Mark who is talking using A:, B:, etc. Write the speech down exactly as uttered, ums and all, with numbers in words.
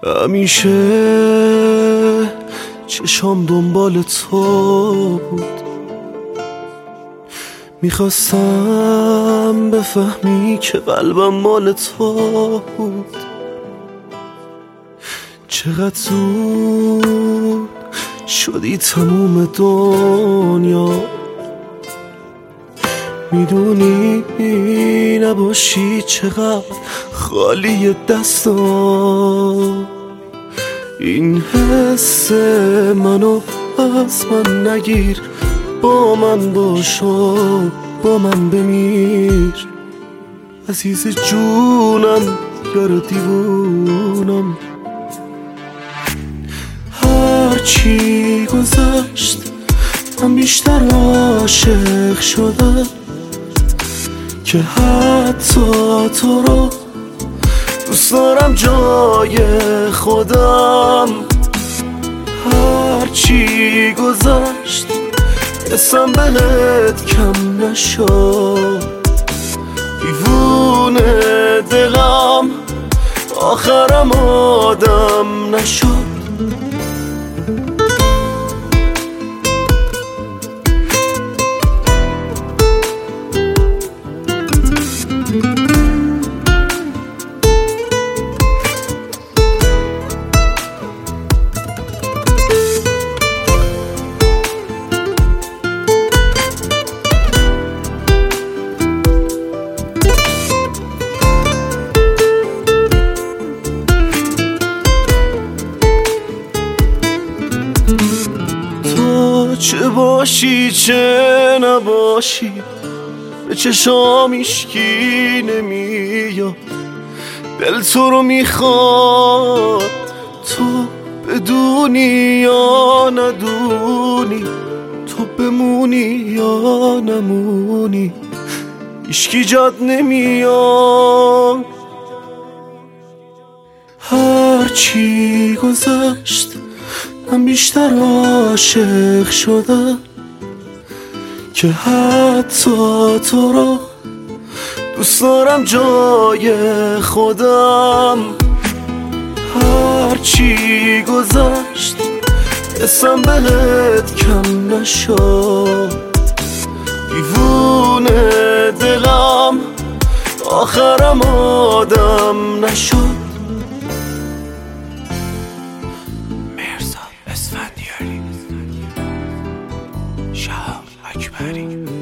A: همیشه چشام دنبال تو بود، میخواستم بفهمی که قلبم مال تو بود. چقدر زود شدی تموم دنیا، میدونی نباشی چقدر خالی دستام. این حس منو از من نگیر، با من باشو با من بمیر. عزیز جونم یار دیوونم، هرچی گذشت من بیشتر عاشق شدم که حتی تو رو دوست دارم جای خودم. هرچی گذشت اسم بهت کم نشد، دیوونه دلم آخرم آدم نشد. تو چه باشی چه نباشی به چشام هیچکی نمیاد، دل تو رو میخواد. تو بدونی یا ندونی، تو بمونی یا نمونی، هیچکی جات نمیاد. هرچی گذشت من بیشتر عاشق شدم که حتی تو رو دوست دارم جای خودم. هرچی گذشت اسم بهت کم نشد، دیوونه دلم آخرم آدم نشد.
B: اسفندیاری، شهاب اکبری.